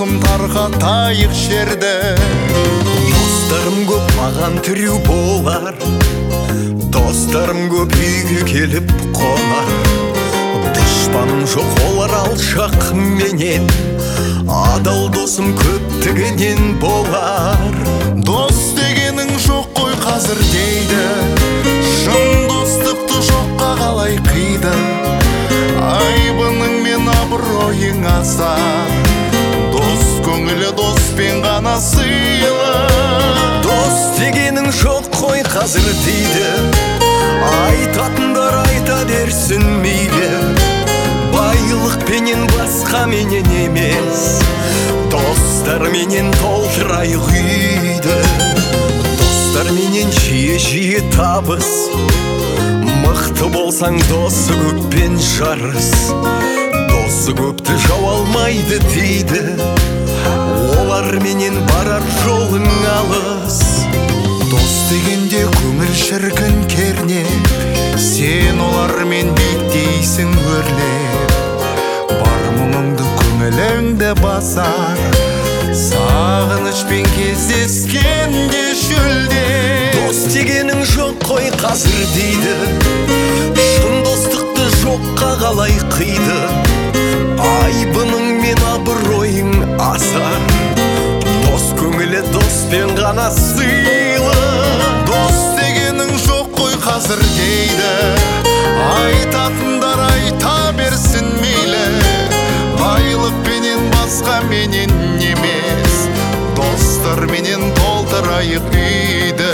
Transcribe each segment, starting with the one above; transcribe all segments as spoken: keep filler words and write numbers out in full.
досым тарқатайық жерді. Достарым көп маған тіреу болар, достарым көп үйге келіп қонар. Дұшпаным жоқ олар алшақ менен, адал досым көптігінен болар. Дос дегенің жоқ қой қазір дейді, шын достықты жоққа қалай қиды. Айбының мен абыройың асар, дос көңілі доспен ғана сыйлы. Дос дегенің жоқ қой қазір дейді, айтатындар айта берсін мейлі. Байлық пенен басқа менен емес, достар менен толтырайық үйді. Достар менен жиі-жиі табыс, мықты болсаң досы көппен жарыс. Досы көпті жау алмайды дейді, олар менен барар жолың алыс. Дос дегенде көңіл шіркін кернеп, сен олармен биіктейсің өрлеп. Бар мұңыңды көңіліңді басар, сағынышпен кездескенде шөлде. Дос дегенің жоқ қой қазір дейді, шын достықты жоққа қалай қиды. Айбының мен абыройың асар, дос көңілі доспен ғана сыйлы. Дос дегенің жоқ қой қазір дейді, айтатындар айта берсін мейлі. Байлық пенен басқа менен емес, достар менен толтырайық үйді.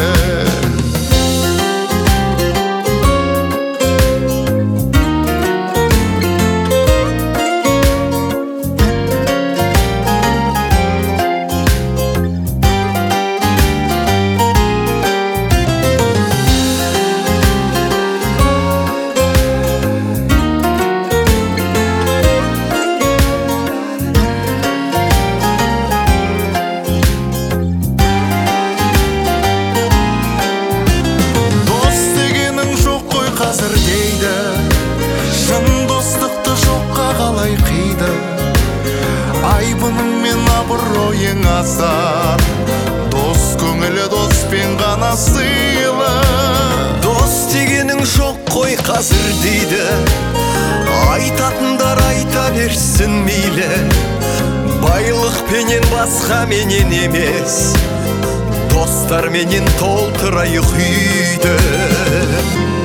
Қазір дейді, шын достықты жоққа қалай қиды. Айбының мен абыройың асар, дос көңілі доспен ғана сыйлы. Дос дегенің жоқ қой қазір дейді, айтатындар айта берсін мейлі. Байлық пенен басқа менен емес, достар менен толтырайық үйді.